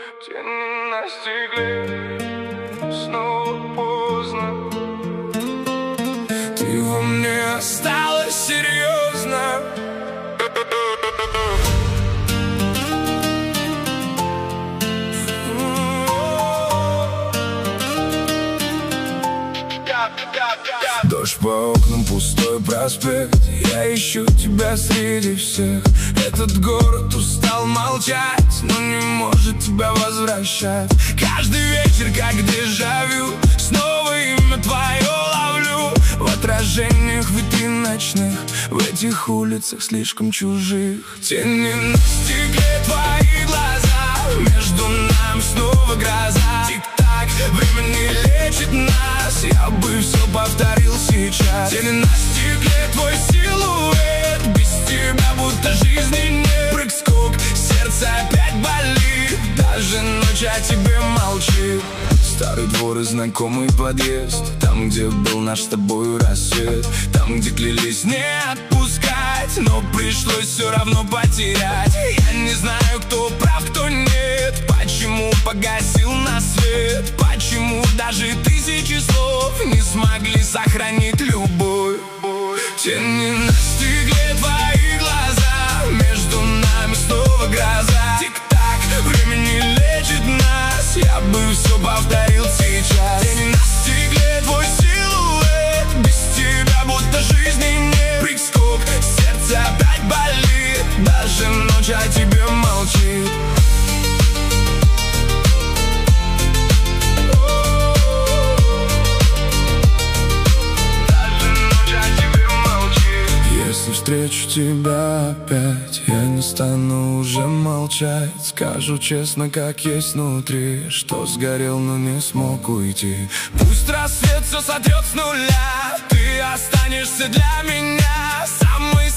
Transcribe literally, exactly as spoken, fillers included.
Тени настигли, снова поздно. Ты во мне осталась серьезно. Дождь по окнам, пустой проспект. Я ищу тебя среди всех. Этот город устал молчать, но не может тебя возвращать. Каждый вечер, как дежавю, снова имя твое ловлю. В отражениях витрин ночных, в этих улицах слишком чужих. Тени настигли твои глаза, между нами снова гроза. Тик-так, время не лечит нас, я бы все повторил сейчас. Тени настигли твой силуэт, без тебя будто жизни нет. Прыг-скок, сердце опять болит, даже ночь о тебе молчит. Старый двор и знакомый подъезд, там, где был наш с тобою рассвет. Там, где клялись не отпускать, но пришлось все равно потерять. Я не знаю, кто прав, кто нет, почему погасил на свет, почему даже тысячи слов не смогли сохранить любовь. Тени настигли твои глаза, между нами снова гроза. Тик-так, время не лечит нас, я бы все повторил сейчас. Тени настигли твой силуэт, без тебя будто жизни нет. Прыг-скок, сердце опять болит, даже ночь о тебе молчит. Если встречу тебя опять, я не стану уже молчать. Скажу честно, как есть внутри, что сгорел, но не смог уйти. Пусть рассвет все сотрет с нуля, ты останешься для меня самой